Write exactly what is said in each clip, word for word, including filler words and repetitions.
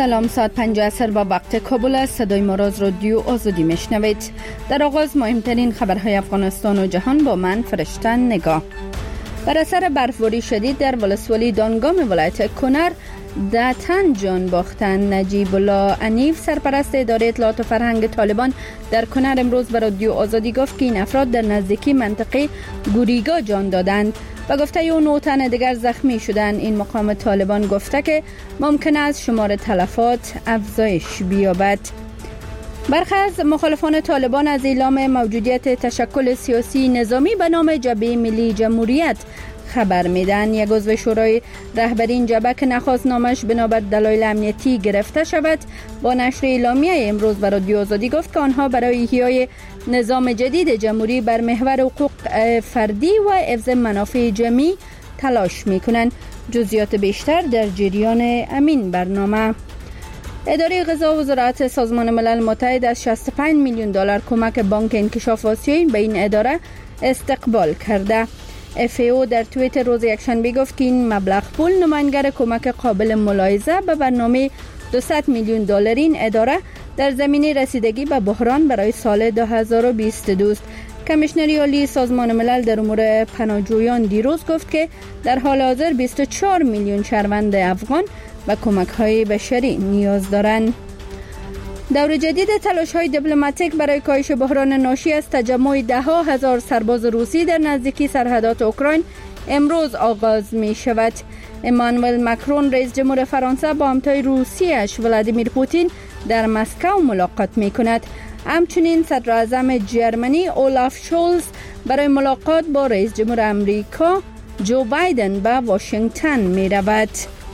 سلام، ساعت پنج عصر با وقت کابل است. صدای ما را از رادیو آزادی میشنوید. در آغاز مهمترین خبرهای افغانستان و جهان با من فرشته نگاه. بر اثر برفباری شدید در ولسوالی دانگام ولایت کنر ده تن جان باختند. نجیب الله عنیف سرپرست اداره اطلاعات و فرهنگ طالبان در کنر امروز به رادیو آزادی گفت که این افراد در نزدیکی منطقه گوریگا جان دادند و گفته او نه تن دیگر زخمی شدند. این مقام طالبان گفته که ممکن است شمار تلفات افزایش بیابد. برخی از مخالفان طالبان از اعلام موجودیت تشکل سیاسی نظامی به نام جبهه ملی جمهوریت خبر میدن. یک عضو شورای رهبری این جبهه که نخواست نامش بنابر دلایل امنیتی گرفته شود با نشر اعلامیه امروز بر رادیو آزادی گفت که آنها برای احیای نظام جدید جمهوری بر محور حقوق فردی و حفظ منافع جمعی تلاش میکنند. جزئیات بیشتر در جریان امین برنامه. اداره غذا و زراعت سازمان ملل متحد از شصت و پنج میلیون دلار کمک بانک انکشاف آسیایی به این اداره استقبال کرده. اف ای او در توییتر روز یکشنبه گفت که این مبلغ پول نمایانگر کمک قابل ملاحظه به برنامه دویست میلیون دلار این اداره در زمینه رسیدگی به بحران برای سال دو هزار و بیست و دو است. کمیشنری عالی سازمان ملل در امور پناهجویان دیروز گفت که در حال حاضر بیست و چهار میلیون شهروند افغان و کمک‌های بشری نیاز دارند. دور جدید تلاش‌های دیپلماتیک برای کاهش بحران ناشی از تجمع ده ها هزار سرباز روسی در نزدیکی سرحدات اوکراین امروز آغاز می شود. امانوئل مکرون رئیس جمهور فرانسه با همتای روسیش ولادیمیر پوتین در مسکو ملاقات می کند. همچنین صدر اعظم جرمنی اولاف شولز برای ملاقات با رئیس جمهور امریکا جو بایدن به واشنگتن می رود.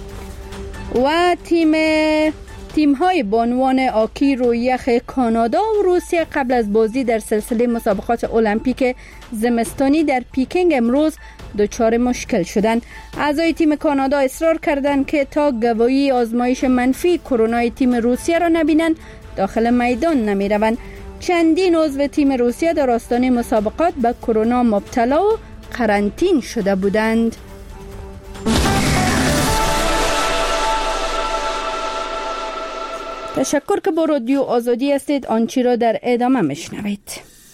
و تیم تیم های بانوان آکی روی یخ کانادا و روسیه قبل از بازی در سلسله مسابقات المپیک زمستانی در پیکینگ امروز دچار مشکل شدند. اعضای تیم کانادا اصرار کردند که تا گواهی آزمایش منفی کرونا تیم روسیه را نبینند داخل میدان نمی روند. چندین عضو تیم روسیه در آستانه مسابقات به کرونا مبتلا و قرنطینه شده بودند. تشکر که با رادیو آزادی هستید. آنچه را در ادامه میشنوید.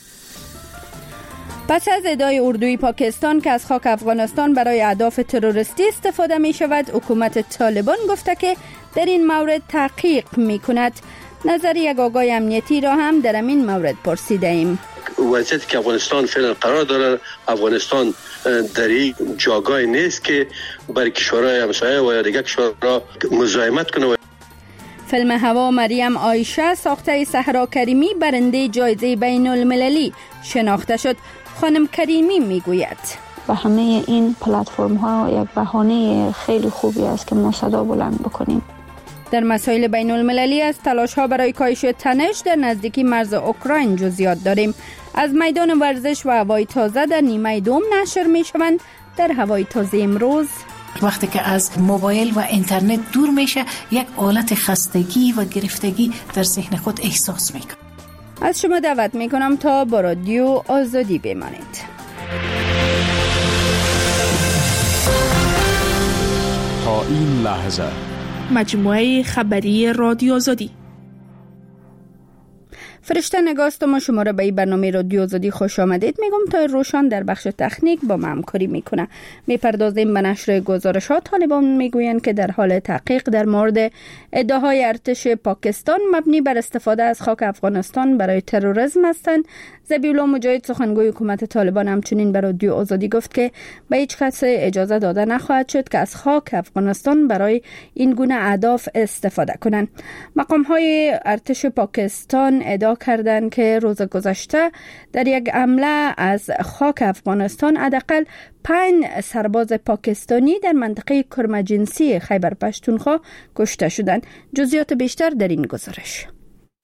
پس از ادعای اردوی پاکستان که از خاک افغانستان برای اهداف تروریستی استفاده می شود، حکومت طالبان گفته که در این مورد تحقیق می کند. نظر یک آگاه امنیتی را هم در این مورد پرسیده ایم. وضعیتی که افغانستان فعلا قرار داره، افغانستان در این جاگاه نیست که برای کشورهای همسایه و یا دیگر کشورها مزاحمت کنه. فیلم هوا مریم عایشه ساخته صحرا کریمی برنده جایزه بین المللی شناخته شد. خانم کریمی میگوید و همه این پلتفرم ها یک بهانه خیلی خوبی است که ما صدا بلند بکنیم. در مسائل بین المللی از تلاش ها برای کاهش تنش در نزدیکی مرز اوکراین جزئیات داریم. از میدان ورزش و هوای تازه در نیمه دوم نشر می شوند. در هوای تازه امروز وقتی که از موبایل و اینترنت دور میشه یک حالت خستگی و گرفتگی در ذهن خود احساس میکنه. از شما دعوت میکنم تا با رادیو آزادی بمانید. تا این لحظه مجموعه خبری رادیو آزادی. فرشته نگاست و ما شما را به این برنامه رادیو آزادی خوش آمدید میگم. تا روشان در بخش تکنیک با ما همکاری میکنه. میپردازیم به نشر گزارشات. طالبان میگویند که در حال تحقیق در مورد ادعاهای ارتش پاکستان مبنی بر استفاده از خاک افغانستان برای تروریسم هستند. ذبیحالله مجاهد سخنگوی حکومت طالبان همچنین به رادیو آزادی گفت که به هیچ کس اجازه داده نخواهد شد که از خاک افغانستان برای این گونه اهداف استفاده کنند. مقام‌های ارتش پاکستان ادعا کردند که روز گذشته در یک حمله از خاک افغانستان حداقل پنج سرباز پاکستانی در منطقه کرمجنسی خیبر پشتونخوا کشته شدند. جزئیات بیشتر در این گزارش.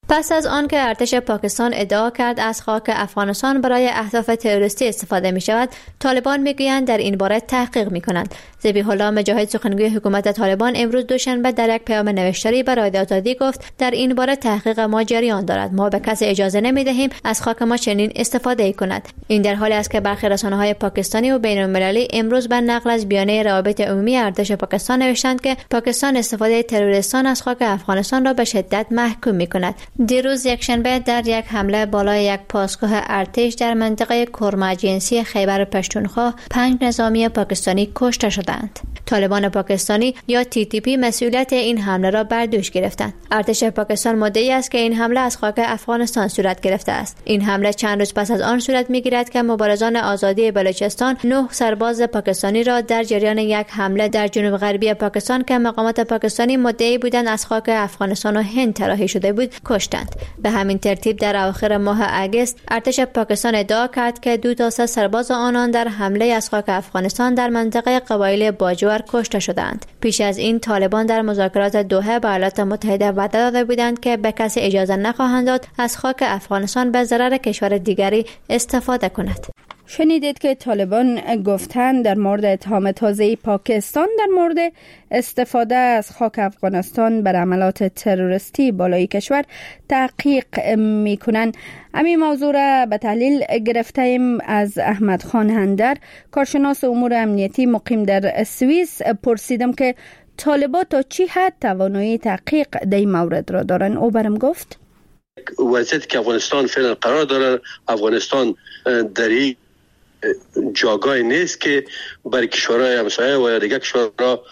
پس از آن که ارتش پاکستان ادعا کرد از خاک افغانستان برای اهداف تروریستی استفاده می شود، طالبان می گویند در این باره تحقیق می کنند. ذبیح الله مجاهد سخنگوی حکومت طالبان امروز دوشنبه در یک پیام نوشتاری به رادیو آزادی گفت در این باره تحقیق ما جریان دارد. ما به کسی اجازه نمی دهیم از خاک ما چنین استفاده کند. این در حالی است که برخی رسانه‌های پاکستانی و بین‌المللی امروز به نقل از بیانیه روابط عمومی ارتش پاکستان نوشتند که پاکستان استفاده تروریستان از خاک افغانستان را به شدت محکوم می کند. دیروز یکشنبه در یک حمله بالای یک پاسگاه ارتش در منطقه کرما جنسی خیبر پشتونخوا پنج نظامی پاکستانی کشته شدند. طالبان پاکستانی یا تی تی پی مسئولیت این حمله را بر دوش گرفتند. ارتش پاکستان مدعی است که این حمله از خاک افغانستان صورت گرفته است. این حمله چند روز پس از آن صورت می‌گیرد که مبارزان آزادی بلوچستان نه سرباز پاکستانی را در جریان یک حمله در جنوب غربی پاکستان که مقامات پاکستانی مدعی بودند از خاک افغانستان و هند طراحی شده بود کشتند. به همین ترتیب در اواخر ماه اگست ارتش پاکستان ادعا کرد که دو تا سه سرباز آنان در حمله از خاک افغانستان در منطقه قبایل باجوار کشته شدند. پیش از این طالبان در مذاکرات دوحه با ایالات متحده وعده داده بودند که به کسی اجازه نخواهند داد از خاک افغانستان به ضرر کشور دیگری استفاده کند. شنیدید که طالبان گفتند در مورد اتهام تازه پاکستان در مورد استفاده از خاک افغانستان بر عملات تروریستی بالای کشور تحقیق میکنند. همین موضوع را به تحلیل گرفتیم از احمد خان هندر، کارشناس امور امنیتی مقیم در سوئیس. پرسیدم که طالبان تا چی حد توانایی تحقیق در این مورد را دارند. او برم گفت وضعیتی که افغانستان فعلا قرار داره، افغانستان در این جاگاه نیست که برای کشورهای همسایه و یا دیگر کشورها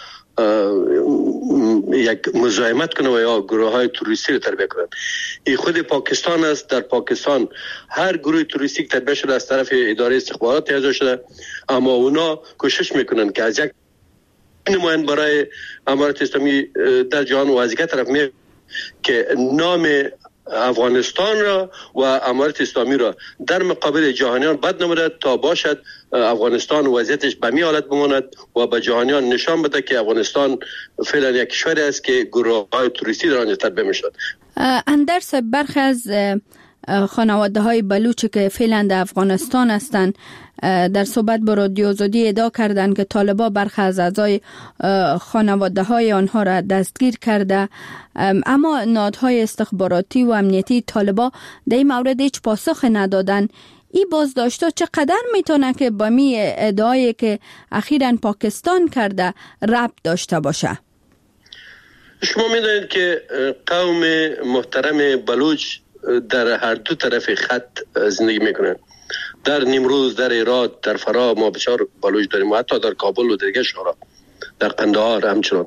یک مزاحمت کنه و یا گروه های توریستی رو تربیت کنند. این خود پاکستان است. در پاکستان هر گروه توریستی که تربیت شده از طرف اداره استخبارات اعضا شده، اما اونا کوشش میکنن که از یک نمایند برای امارات اسلامی در جهان و از یک طرف می که نام افغانستان را و امارات اسلامی را در مقابل جهانیان بد نموده تا باشد افغانستان وضعیتش به می حالت بماند و به جهانیان نشان بده که افغانستان فعلا یک کشوری است که گروه‌های توریستی در آنجا تربیت می‌شود. اندرس برخی از خانواده‌های بلوچ که فعلا در افغانستان هستند در صحبت با رادیو آزادی ادعا کردند که طالبان برخی از اعضای خانواده‌های آنها را دستگیر کرده، اما نهادهای استخباراتی و امنیتی طالبان در این مورد هیچ پاسخ ندادند. این بازداشت‌ها چقدر میتونه که با می ادعایی که اخیراً پاکستان کرده ربط داشته باشه؟ شما میدونید که قوم محترم بلوچ در هر دو طرف خط زندگی میکنن. در نیمروز، در هرات، در فرا ما بسیار بلوچ داریم و حتی در کابل و دیگر شهرها، در قندهار همچنان.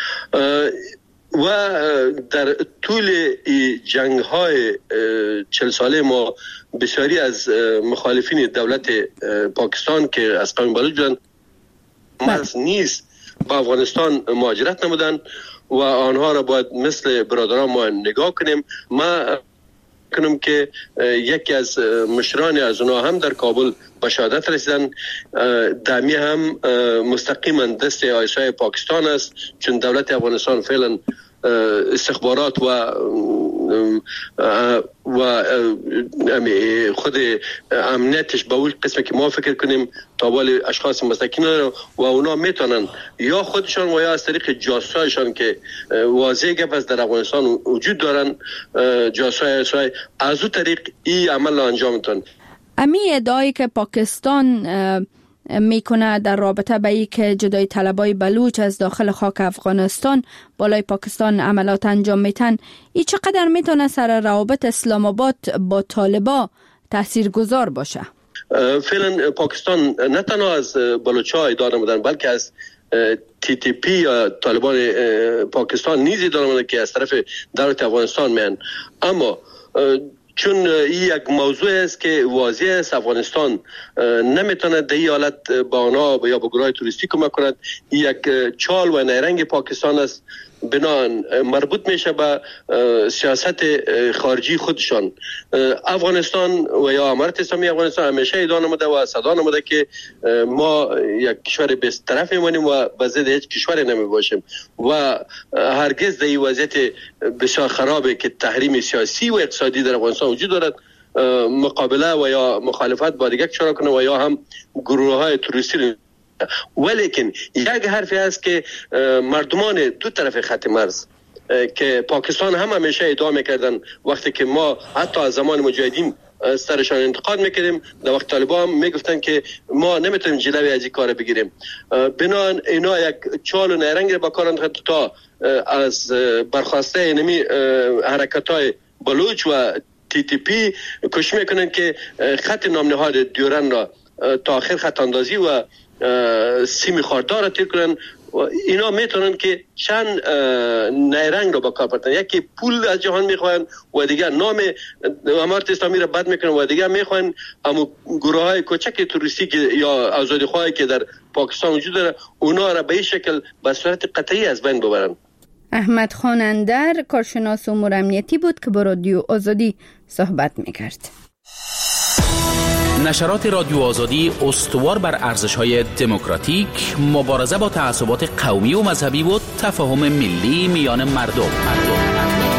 و در طول جنگ های چل ساله ما بسیاری از مخالفین دولت پاکستان که از قوم بلوچ بودن مرز نیست با افغانستان مهاجرت نمودن و آنها را باید مثل برادران ما نگاه کنیم. ما کنم که یکی از مشران از اونها هم در کابل به شهادت رسیدن. دمی هم مستقیما دست آیسای پاکستان است، چون دولت افغانستان فعلا استخبارات و و خود امنیتش به اون قسمه که ما فکر کنیم تابال اشخاص مستقیم و اونا میتونن یا خودشان و یا از طریق جاسوسایشان که واضح گپ است در افغانستان وجود دارن، جاسوسای از اون طریق این عمل انجام میتونن. امی ادعایی که پاکستان میکنه در رابطه به ای که جدای طلبای بلوچ از داخل خاک افغانستان بالای پاکستان عملات انجام میتن، ای چقدر میتونه سر روابط اسلام آباد با طالبا تاثیرگذار باشه؟ فعلا پاکستان نه تنها از بلوچ‌ها اداره نمودن بلکه از تی تی پی یا طالبان پاکستان نیز اداره نمودن که از طرف دولت افغانستان میان. اما چون این یک موضوع است که واضح است افغانستان نمیتونه در این حالت با آنها یا با گروه توریستی کمک کند. یک چال و نیرنگ پاکستان است بنان مربوط میشه به سیاست خارجی خودشان. افغانستان و یا امارت اسلامی افغانستان همیشه ادعا نموده و صدا نموده که ما یک کشور بیست طرف میمونیم و به ضد هیچ کشوری نمی باشیم و هرگز در این وضعیت بسیار خرابه که تحریم سیاسی و اقتصادی در افغانستان وجود دارد مقابله و یا مخالفت با دیگر کشورها کنه و یا هم گروه های توریستی. ولیکن یک حرفی هست که مردمان دو طرف خط مرز که پاکستان هم همیشه ادعا میکردن وقتی که ما حتی از زمان مجاهدین سرشان انتقاد میکردیم، در وقت طالبان هم میگفتن که ما نمیتونیم جلوی از این کار بگیریم. بنان اینا یک چال و نیرنگ با کار انداختن تا از برخواسته اینمی حرکت های بلوچ و تی تی پی کوشش میکنن که خط نام نهاد دیورن را تا آخر خط اندازی و سیمی خاردار را تیر کنن. اینا میتونن که چند نیرنگ را با کار بردن، یکی پول از جهان میخواین و دیگر نام امارت اسلامی را بد میکنن و دیگر میخواین اما گروه های کوچک توریستی یا آزادیخواهی که در پاکستان وجود داره اونا را به این شکل به صورت قطعی از بین ببرن. احمد خان اندر کارشناس امور امنیتی بود که با رادیو آزادی صحبت میکرد. نشرات رادیو آزادی استوار بر ارزش‌های دموکراتیک، مبارزه با تعصبات قومی و مذهبی و تفاهم ملی میان مردم. مردم.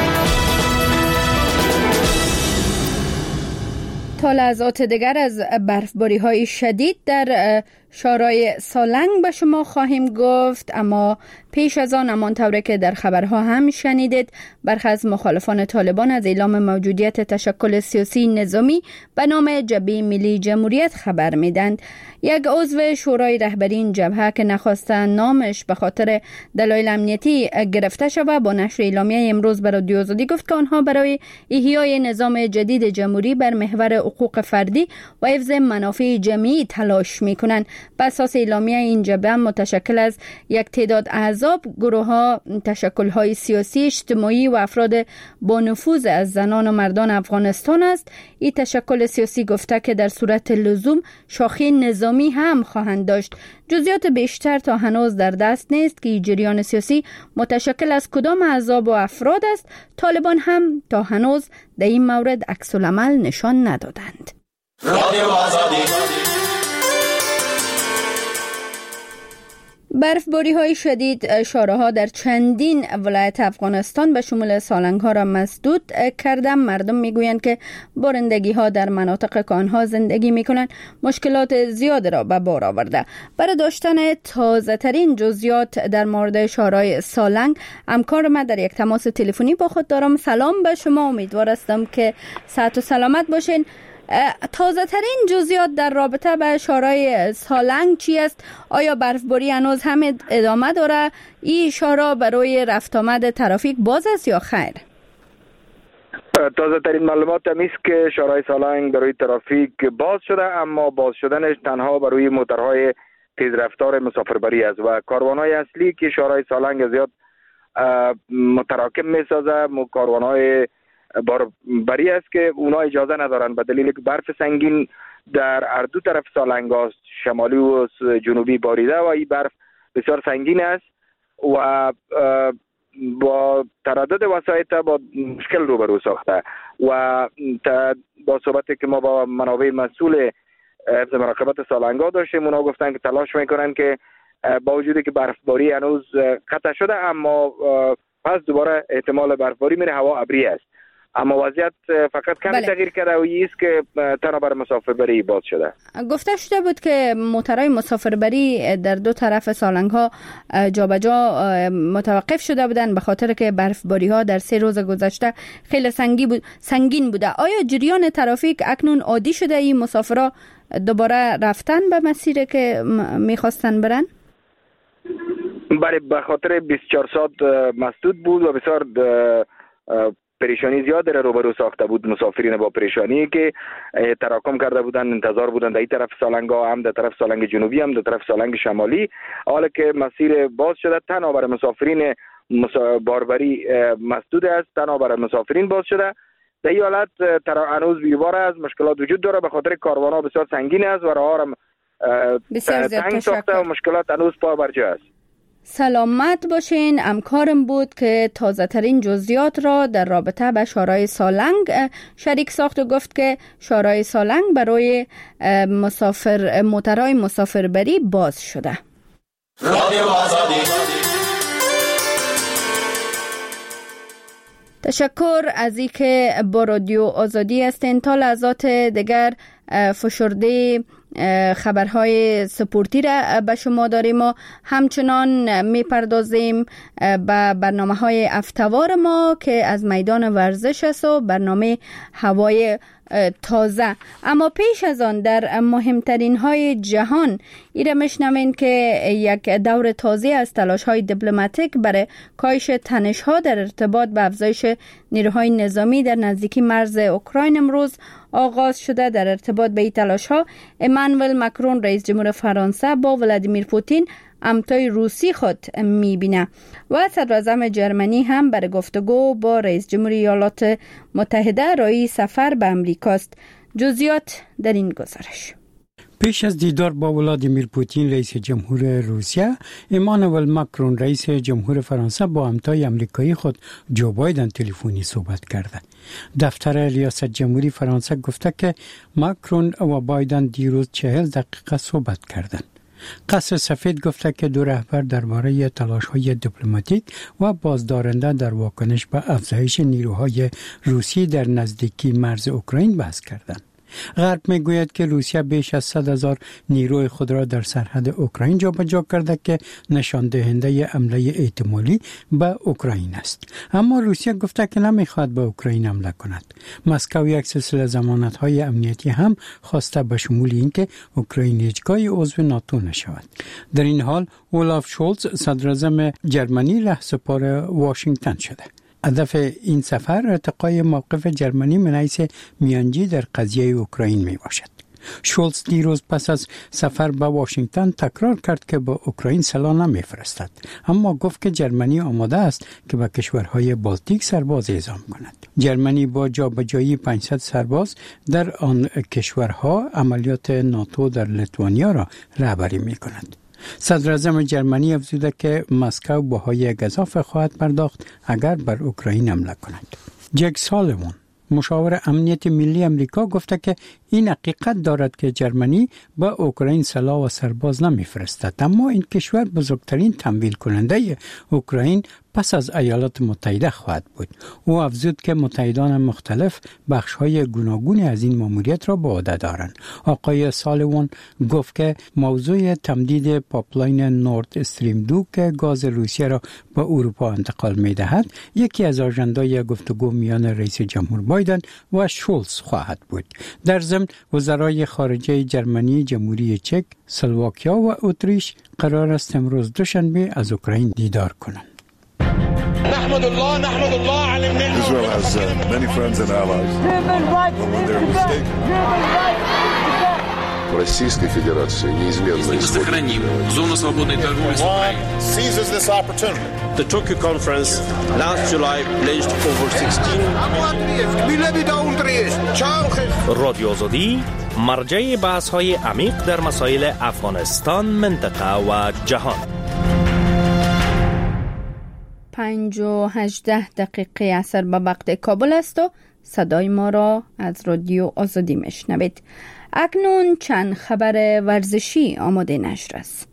تا لحظات دیگر از برفباری‌های شدید در شورای سالنگ به شما خواهیم گفت، اما پیش از آن همان طوری که در خبرها هم شنیدید برخی از مخالفان طالبان از اعلام موجودیت تشکل سیاسی نظامی به نام جبهه ملی جمهوریت خبر میدند. یک عضو شورای رهبری این جبهه که نخواستن نامش به خاطر دلایل امنیتی گرفته شود با نشر اعلامیه امروز به رادیو آزادی گفت که آنها برای احیای نظام جدید جمهوری بر محور حقوق فردی و حفظ منافع جمعی تلاش میکنند. بر اساس اعلامیه این جبهه متشکل از یک تعداد احزاب، گروه‌ها، تشکل‌های سیاسی، اجتماعی و افراد با نفوذ از زنان و مردان افغانستان است. این تشکل سیاسی گفته که در صورت لزوم شاخه نظامی هم خواهند داشت. جزئیات بیشتر تا هنوز در دست نیست که جریان سیاسی متشکل از کدام احزاب و افراد است. طالبان هم تا هنوز در این مورد عکس العمل نشان ندادند. رادیو آزادی. برفباری های شدید شارع‌ها در چندین ولایت افغانستان به شمول سالنگ ها را مسدود کرده. مردم میگویند که بارندگی ها در مناطق که آنها زندگی میکنند مشکلات زیاد را به بار آورده. برای داشتن تازه ترین جزئیات در مورد شارع سالنگ همکار ما در یک تماس تلفنی با خود دارم. سلام به شما، امیدوار هستم که صحت و سلامت باشین. تازه ترین جزئیات در رابطه با شورای سالنگ چی است؟ آیا برفباری هنوز هم ادامه داره؟ این شورا برای رفت آمد ترافیک باز است یا خیر؟ تازه ترین معلومات هم است که شورای سالنگ برای ترافیک باز شده، اما باز شدنش تنها برای موتورهای تیز رفتار مسافربری است و کاروانهای اصلی که شورای سالنگ زیاد متراکم می سازه کاروانهای باربری است که اونا اجازه ندارن به دلیل که برف سنگین در هر دو طرف سالنگ است، شمالی و جنوبی باریده و این برف بسیار سنگین است و با تردد وسایط با مشکل روبرو ساخته و با صحبتی که ما با منابع مسئول حفظ مراقبت سالنگ ها داشتیم اونا گفتن که تلاش میکنن که با وجودی که برفباری هنوز قطع شده اما پس دوباره احتمال برفباری میره، هوا ابری است اما وضعیت فقط کمی بله. تغییر کرده و این است که تنها برای مسافربری باز شده. گفته شده بود که موتورهای مسافربری در دو طرف سالنگ ها جابجا متوقف شده بودند به خاطر که برفباری ها در سه روز گذشته خیلی سنگین بود سنگین بوده. آیا جریان ترافیک اکنون عادی شده؟ این مسافرها دوباره رفتن به مسیری که میخواستن برن؟ بله، به خاطر بیست و چهار ساعت مسدود بود و بسیار پریشانی زیاد در روبرو ساخته بود مسافرین با پریشانی که تراکم کرده بودند، انتظار بودند در این طرف سالنگ ها هم در طرف سالنگ جنوبی هم در طرف سالنگ شمالی. حالا که مسیر باز شده تنها برای مسافرین باربری مسدود است، تنها برای مسافرین باز شده. در این حالت هنوز بیوار از مشکلات وجود داره به خاطر کاروان ها بسیار سنگین است و راه ها تنگ ساخته و مشکلات هنوز پا بر جا است. سلامت باشین. همکارم بود که تازه ترین جزئیات را در رابطه به شورای سالنگ شریک ساخت و گفت که شورای سالنگ برای مسافر موترهای مسافربری باز شده. رادیو آزادی. تشکر از اینکه با رادیو آزادی هستین. تا لحظات دیگر فشرده خبرهای سپورتی را به شما داریم و همچنان میپردازیم به برنامه های هفته‌وار ما که از میدان ورزش است و برنامه هوای تازه. اما پیش از آن در مهمترین های جهان ایره میشنوین که یک دور تازه از تلاش های دیپلماتیک برای کاهش تنش ها در ارتباط به افزایش نیروهای نظامی در نزدیکی مرز اوکراین امروز آغاز شده. در ارتباط به این تلاش ها امانوئل مکرون رئیس جمهور فرانسه با ولادیمیر پوتین همتای روسی خود میبینه و صدراعظم جرمنی هم برای گفتگو با رئیس جمهوری ایالات متحده رای سفر به امریکاست. جزئیات در این گزارش. پیش از دیدار با ولادیمیر پوتین رئیس جمهور روسیه، امانوئل مکرون رئیس جمهور فرانسه با همتای امریکایی خود جو بایدن تلفنی صحبت کرده. دفتر ریاست جمهوری فرانسه گفته که مکرون و بایدن دیروز چهل دقیقه صحبت کردند. قصر سفید گفته که دو رهبر درباره تلاش‌های دیپلماتیک و بازدارنده در واکنش به افزایش نیروهای روسی در نزدیکی مرز اوکراین بحث کردند. غرب میگوید که روسیه بیش از صد هزار نیروی خود را در سرحد اوکراین جابجا کرده که نشان دهنده حمله احتمالی به اوکراین است. اما روسیه گفته که نمیخواد به اوکراین حمله کند. مسکو یک سلسله ضمانت‌های امنیتی هم خواسته به شمول اینکه اوکراین هیچگاه عضو ناتو نشود. در این حال اولاف شولز صدراعظم جرمنی رهسپار واشنگتن شده. هدف این سفر ارتقای موقف جرمنی من حیث میانجی در قضیه اوکراین می باشد. شولز دیروز پس از سفر به واشنگتن تکرار کرد که به اوکراین سلاح نمیفرستد، اما گفت که جرمنی آماده است که به کشورهای بالتیک سرباز اعزام کند. جرمنی با جابجایی پانصد سرباز در آن کشورها عملیات ناتو در لیتوانیا را رهبری می کند. صدراعظم جرمنی افزوده که مسکو بهای گزاف خواهد پرداخت اگر بر اوکراین حمله کند. جک سالیوان مشاور امنیت ملی امریکا گفته که این حقیقت دارد که جرمنی به اوکراین سلاح و سرباز نمیفرستد، اما این کشور بزرگترین تمویل کننده اوکراین پس از ایالات متحده خواهد بود. او افزود که متحدان مختلف بخش‌های گوناگون از این ماموریت را به عهده دارند. آقای سالیوان گفت که موضوع تمدید پایپلاین نورد استریم دو که گاز روسیه را به اروپا انتقال می‌دهد، یکی از آژنده‌های گفتگو میان رئیس جمهور بایدن و شولز خواهد بود. در ضمن وزرای خارجه جرمنی، جمهوری چک، اسلواکیا و اتریش قرار است امروز دوشنبه از اوکراین دیدار کنند. نحمد الله نحمد الله على النعمة. Israel has uh, many friends and allies. But when they're mistaken. Российской Федерации неизменно сохраним зону свободной торговли с Украиной. Seizes this opportunity. The Tokyo conference last July pledged over sixteen. رادیو آزادی مرجع بحث‌های عمیق در مسائل افغانستان، منطقه و جهان. پنج و هجده دقیقه اثر به وقت کابل است و صدای ما را از رادیو آزادی میشنوید. اکنون چند خبر ورزشی آماده نشر است.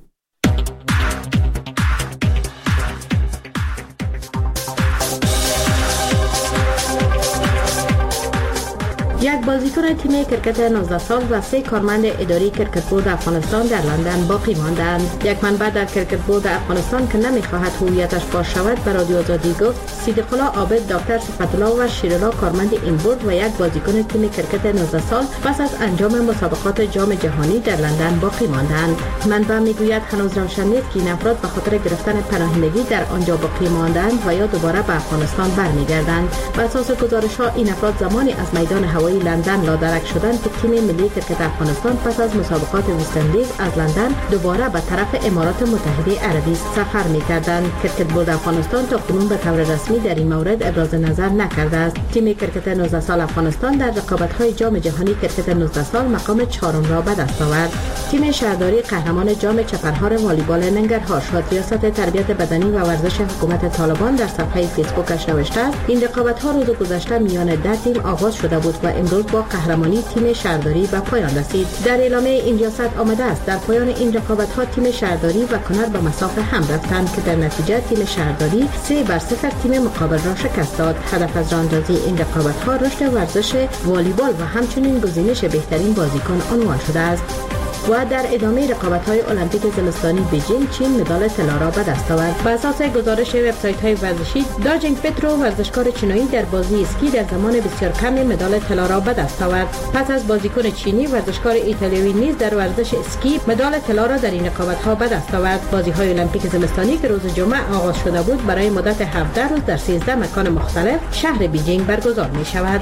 یک بازیکن تیم کرکت نوزده سال و سه کارمند اداری کرکت بورد افغانستان در لندن باقی ماندند. یک منبع در کرکت بورد افغانستان که نمیخواهد هویتش فاش شود به رادیو آزادی گفت صدیق الله عابد، دکتر صفت الله و شیرالله کارمند این بورد و یک بازیکن تیم کرکت نوزده سال پس از انجام مسابقات جام جهانی در لندن باقی ماندند. منبع میگوید هنوز روشن نیست که این افراد به خاطر گرفتن پناهندگی در آنجا باقی ماندند و یا دوباره به افغانستان برمیگردند. بر اساس گزارش‌ها این افراد زمانی از میدان هوایی هوایی لندن لادرک شدند که تیم ملی کرکت افغانستان پس از مسابقات وسترن لیگ از لندن دوباره به طرف امارات متحده عربی سفر می‌کردند. کرکت بورد افغانستان تا کنون به طور رسمی در این مورد ابراز نظر نکرده است. تیم کرکت نوزده سال افغانستان در رقابت‌های جام جهانی کرکت نوزده سال مقام چهارم را به دست آورد. تیم شهرداری قهرمان جام چپرهار والیبال ننگرهار شد. ریاست تربیت بدنی و ورزش حکومت طالبان در صفحه فیسبوکش نوشته است این رقابت‌ها روز گذشته میان ده تیم آغاز شده بود و امروز با قهرمانی تیم شهرداری به پایان رسید. در اعلامیه این ریاست آمده است در پایان این رقابت‌ها تیم شهرداری و کنر به مسافه هم رفتند که در نتیجه تیم شهرداری سه بر صفر تیم مقابل را شکست داد. هدف از راهاندازی این رقابت‌ها رشد ورزش والیبال و همچنین گزینش بهترین بازیکن عنوان شده است. و در ادامه رقابت‌های المپیک زمستانی بیجینگ چین مدال طلا را به دست آورد. بر اساس گزارش وبسایت‌های ورزشی داجینگ پترو ورزشکار چینی در بازی اسکی در زمان بسیار کمی مدال طلا را به دست آورد. پس از بازیکن چینی ورزشکار ایتالیایی نیز در ورزش اسکی مدال طلا را در این رقابت‌ها به دست آورد. بازی‌های المپیک زمستانی که روز جمعه آغاز شده بود برای مدت هفده روز در سیزده مکان مختلف شهر بیجینگ برگزار می‌شود.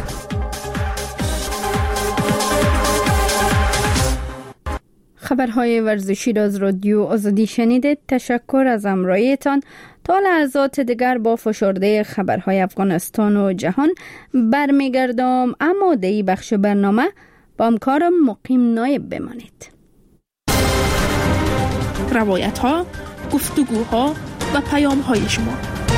خبرهای ورزشی را از رادیو آزادی شنیدید. تشکر از همراهیتان. تا لحظات دیگر با فشرده خبرهای افغانستان و جهان برمیگردم، اما در این بخش برنامه با همکارم مقیم نایب بمانید. روایت ها، گفتگوها و پیام های شما.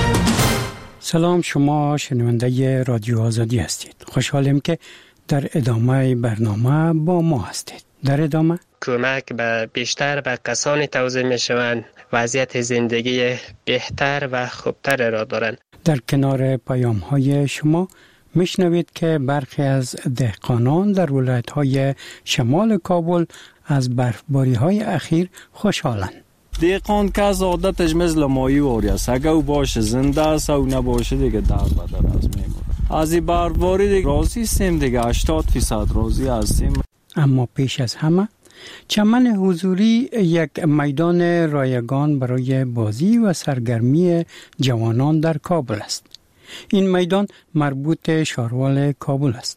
سلام، شما شنونده رادیو آزادی هستید. خوشحالم که در ادامه برنامه با ما هستید. در ادامه کمک به بیشتر به کسانی توضیح می شوند وضعیت زندگی بهتر و خوبتر را دارند. در کنار پیام های شما میشنوید که برخی از دهقانان در ولایت های شمال کابل از برفباری های اخیر خوشحالند. دهقان که از عادتش مثل مایی واری است، اگه او باشه زنده است او نباشه دیگه در بدر از میمونه. از این برفباری دیگه راضی هستیم دیگه، هشتاد فیصد راضی هستیم. اما پیش از همه چمن حضوری یک میدان رایگان برای بازی و سرگرمی جوانان در کابل است. این میدان مربوط شاروال کابل است،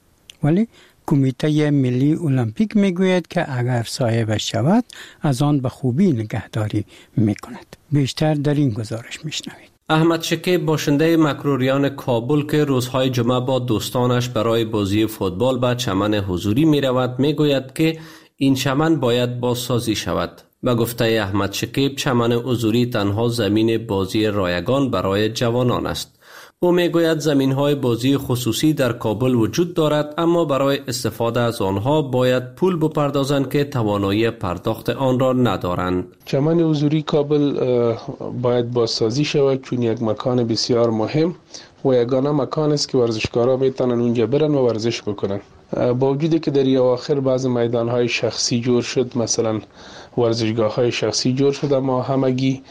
ولی کمیته ملی المپیک میگوید که اگر صاحبش شود از آن به خوبی نگهداری میکند. بیشتر در این گزارش میشنوید. احمد شکیب باشنده مکروریان کابل که روزهای جمعه با دوستانش برای بازی فوتبال به چمن حضوری می رود می گوید که این چمن باید بازسازی شود. به گفته احمد شکیب چمن حضوری تنها زمین بازی رایگان برای جوانان است. او می گوید زمین های بازی خصوصی در کابل وجود دارد، اما برای استفاده از آنها باید پول بپردازند که توانایی پرداخت آن را ندارند. چمن حضوری کابل باید بازسازی شود چون یک مکان بسیار مهم و یگانه مکان است که ورزشکارا میتونن اونجا برن و ورزش بکنن. با وجودی که در اواخر بعض میدان های شخصی جور شد، مثلا ورزشگاه های شخصی جور شد، اما همگی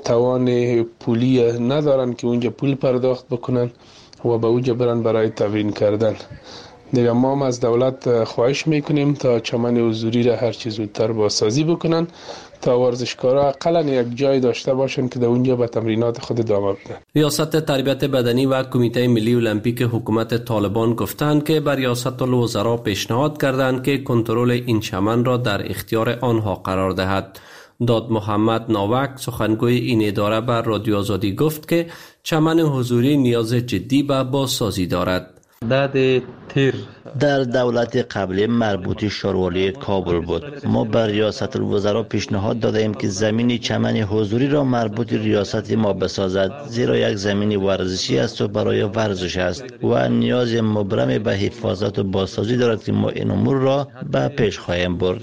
توان پولی ندارن که اونجا پول پرداخت بکنن و به اونجا برن برای تمرین کردن. دیگه ما هم از دولت خواهش میکنیم تا چمن حضوری را هر چه زودتر بازسازی بکنن تا ورزشکارا اقلا یک جای داشته باشن که در اونجا به تمرینات خود ادامه بدن. ریاست تربیت بدنی و کمیته ملی المپیک حکومت طالبان گفتند که بر ریاست الوزراء پیشنهاد کردند که کنترل این چمن را در اختیار آنها قرار دهد. داد محمد ناوک سخنگوی این اداره بر رادیو آزادی گفت که چمن حضوری نیاز جدی به بازسازی دارد. داد تیر در دولت قبلی مربوط شاروالی کابل بود. ما بر ریاست الوزراء پیشنهاد دادیم که زمین چمن حضوری را مربوط ریاست ما بسازد، زیرا یک زمین ورزشی است و برای ورزش است و نیاز مبرم به حفاظت و بازسازی دارد که ما این امور را به پیش خواهیم برد.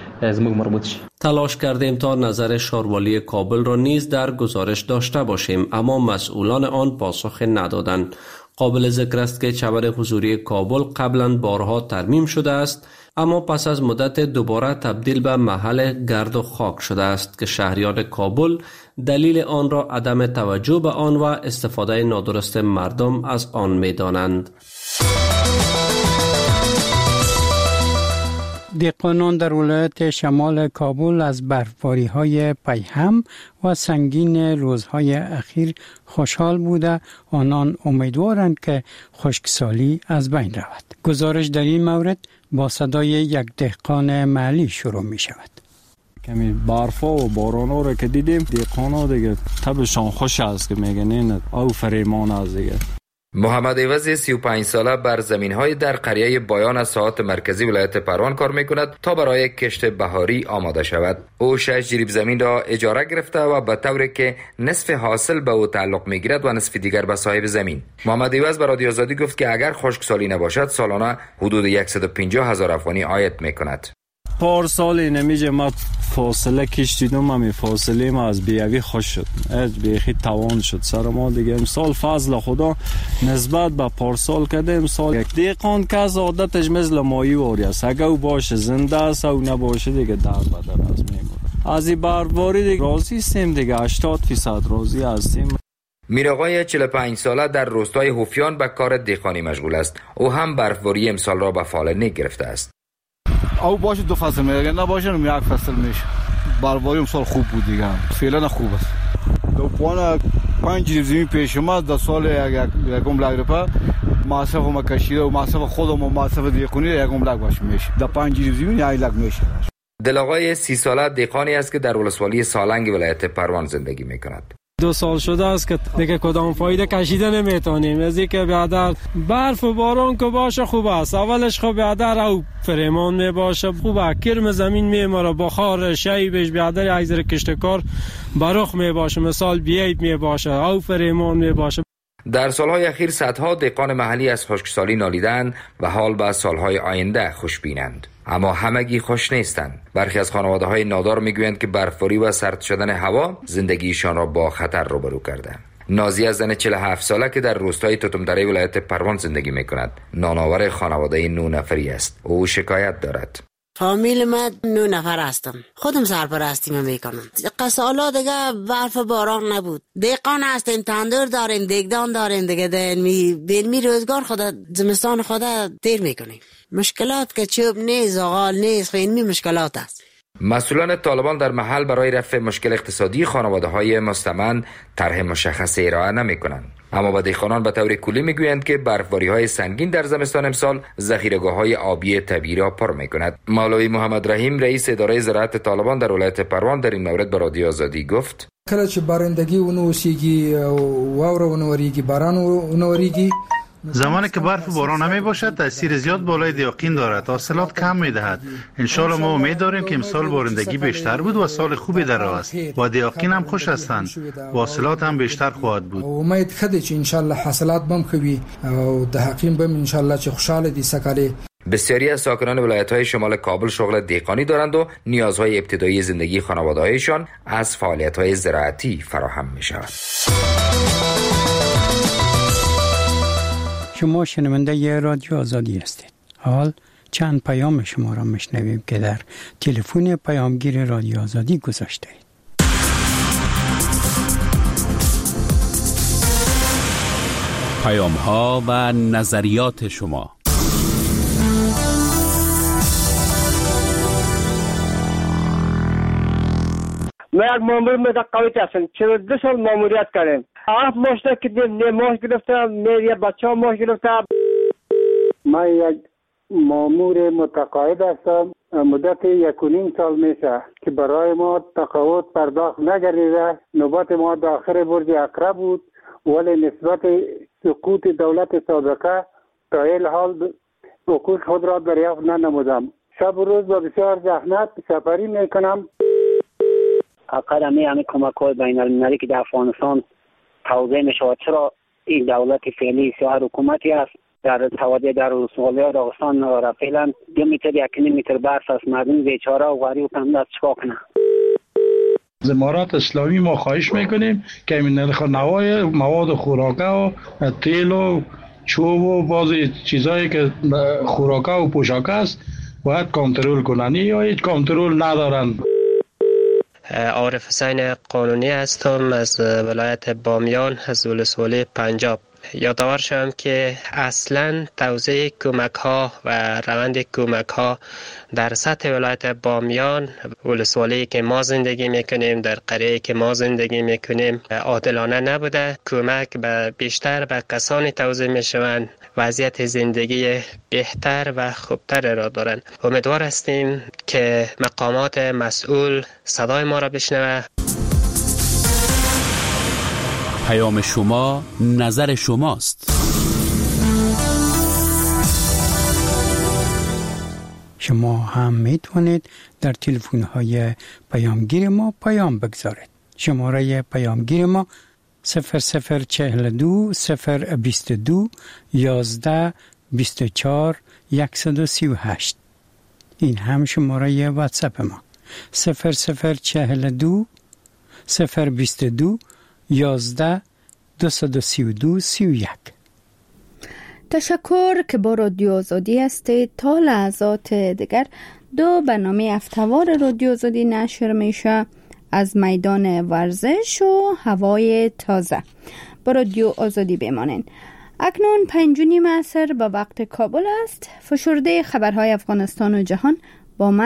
تلاش کردیم تا نظر شاروالی کابل را نیز در گزارش داشته باشیم، اما مسئولان آن پاسخ ندادند. قابل ذکر است که چمن حضوری کابل قبلا بارها ترمیم شده است، اما پس از مدت دوباره تبدیل به محل گرد و خاک شده است که شهریان کابل دلیل آن را عدم توجه به آن و استفاده نادرست مردم از آن می دانند. دهقانان در ولایت شمال کابل از برفباری های پیهم و سنگین روزهای اخیر خوشحال بوده. آنان امیدوارند که خشکسالی از بین رود. گزارش در این مورد با صدای یک دهقان محلی شروع می شود. کمی برفا و بارانا رو که دیدیم دهقانا دیگه طبعشان خوش است که میگن این او فریمان است دیگه. محمد عوض سی و پنج ساله بر زمین‌های در قریه بایان از ساحات مرکزی ولایت پروان کار می‌کند تا برای کشت بهاری آماده شود. او شش جریب زمین را اجاره گرفته و به طوری که نصف حاصل به او تعلق می‌گیرد و نصف دیگر به صاحب زمین. محمد عوض به رادیو آزادی گفت که اگر خشکسالی نباشد سالانه حدود صد و پنجاه هزار افغانی عاید می‌کند. پارسال نمیشه ما فاصله کشیدم، همین فاصله ما از بیاوی خوش شد، از بیخی توان شد سر ما دیگه. امسال فضل خدا نسبت به پارسال کده امسال یک دهقان که از عادتش مثل مایی واری است، اگه او باشه زنده است او نباشه دیگه در بدر از میمونه. از این برفباری دیگه راضی هستیم دیگه، هشتاد درصد راضی هستیم. میرآقای چهل و پنج ساله در روستای هوفیان به کار دهقانی مشغول است. او هم برفباری امسال را به فالنی گرفته است. او باشه دو فصل میگه، نباشه یک فصل میشه. برفباری امسال خوب بود دیگه، فعلا خوب است. دو پوان پنج زمین پیش ما در سال یک یکم لاگ رفت مصرف ما کشیده و مصرف خودم و مصرف دهقانی یکم لاگ باشه میشه. در پنج زمین یک لاگ میشه. دلاغای سی ساله دهقانی است که در ولسوالی سالنگ ولایت پروان زندگی میکند. دو سال شده است که دیگه کدام فایده کشیده نمیتونیم. از اینکه بعد برف و باران که باشه خوب است، اولش خب بعد او فریمان می باشه خوبه، کرم زمین میماره، بخار شیبش بعد ایزر کشتکار برخ می باشه، مثال بیایب می باشه، او فریمان می باشه. در سالهای اخیر صدها دهقان محلی از خشکسالی نالیدند و حال به سالهای آینده خوشبینند. اما همگی خوش نیستند. برخی از خانواده‌های نادار میگویند که برفباری و سرد شدن هوا زندگیشان را با خطر روبرو کرده. نازی از زن چهل و هفت ساله که در روستای توتمدره ولایت پروان زندگی میکند، نانآور خانواده نه نفری است. او شکایت دارد. فامیل من نه نفر هستم، خودم سرپرستی من میکنم. قسالا دیگه برف باران نبود، دهقان هستیم، تندور داریم، دیگدان داریم دیگه، می بین می روزگار خدا زمستان خدا دیر میکنیم. مشکلات که چوب نیست، زغال نیست، خیلی مشکلات است. مسئولان طالبان در محل برای رفع مشکل اقتصادی خانواده‌های مستمند طرح مشخص ارائه نمی‌کنند. اما با دهقانان به طور کلی میگویند که برفباری‌های سنگین در زمستان امسال ذخیره‌گاه‌های آبی طبیعی را پر می‌کند. مولوی محمد رحیم رئیس اداره زراعت طالبان در ولایت پروان در این مورد به رادیو آزادی گفت: کله چې بارندگی ونوسیږي واوره ونوریږي باران ونوریږي، زمانی که برف و باران نمی باشد تاثیر زیاد بالای دیاقین دارد، حاصلات کم می دهد. ان شاء الله ما امید داریم که امسال بارندگی بیشتر بود و سال خوبی در راه است و دیاقین هم خوش هستند و حاصلات هم بیشتر خواهد بود. امید خدای چې ان شاء الله حاصلات بم خوبی او دیاقین بم ان شاء الله چې خوشاله دي سکاله. بسیاری از ساکنان ولایت‌های شمال کابل شغل دهقانی دارند و نیازهای ابتدایی زندگی خانواده‌هایشان از فعالیت‌های زراعتی فراهم می‌شود. شما شنونده ی رادیو آزادی هستید. حال چند پیام شما را میشنویم که در تلفن پیامگیر رادیو آزادی گذاشته اید. پیام ها و نظریات شما. من یک مامور متقاعد هستم، چهل و دو سال ماموریت کردم. هفت ماه شده که نه ماه گرفتم، نه بچه ها ماه گرفتم. من یک مامور متقاعد هستم، مدت یک و نیم سال میشه که برای ما تقاعد پرداخت نگردیده. نوبت ما داخل برج اقرب بود، ولی نسبت سقوط دولت سابقه تا این حال حقوق خود را دریافت ننمودم. شب و روز با بسیار زحمت سفری میکنم. اقدمی همه کمک های بین المللی که در افغانستان توضیح می شود، چرا این دولت فعلی سیاه حکومتی است در توادی در ولسوالی ها داغستان و فعلا دو متر یک نیم متر برف است، مردم بیچاره و غریب کم دست چکا کنه. از امارات اسلامی ما خواهش میکنیم که این نرخ نوای مواد خوراکه و تیل و چوب و بعضی چیزایی که خوراکه و پوشاکه است باید کنترل کنن یا هیچ کنترل ندارن. عارف حسین قانونی هستم از ولایت بامیان از ولسوالی پنجاب. یادآور شوم که اصلا توزیع کمک ها و روند کمک ها در سطح ولایت بامیان، ولسوالی که ما زندگی میکنیم، در قریه که ما زندگی میکنیم عادلانه نبوده. کمک به بیشتر به کسانی توزیع میشوند وضعیت زندگی بهتر و خوبتر را دارند. امیدوار هستیم که مقامات مسئول صدای ما را بشنوه. پیام شما نظر شماست. شما هم میتونید در تلفن های پیامگیر ما پیام بگذارید. شماره پیامگیر ما صفر صفر چهل دو صفر بیست و دو یازده بیست و چهار یکصد و سی و هشت. این هم شماره واتساپ ما صفر صفر چهل دو صفر بیست و دو یازده دویست و سی و دو سی و یک. تشکر که با رادیو آزادی هستید. تا لحظات دیگر دو برنامه هفته‌وار رادیو آزادی نشر میشه از میدان ورزش و هوای تازه. با رادیو آزادی بمانین. اکنون پنج و نیم عصر به وقت کابل است. فشرده خبرهای افغانستان و جهان با من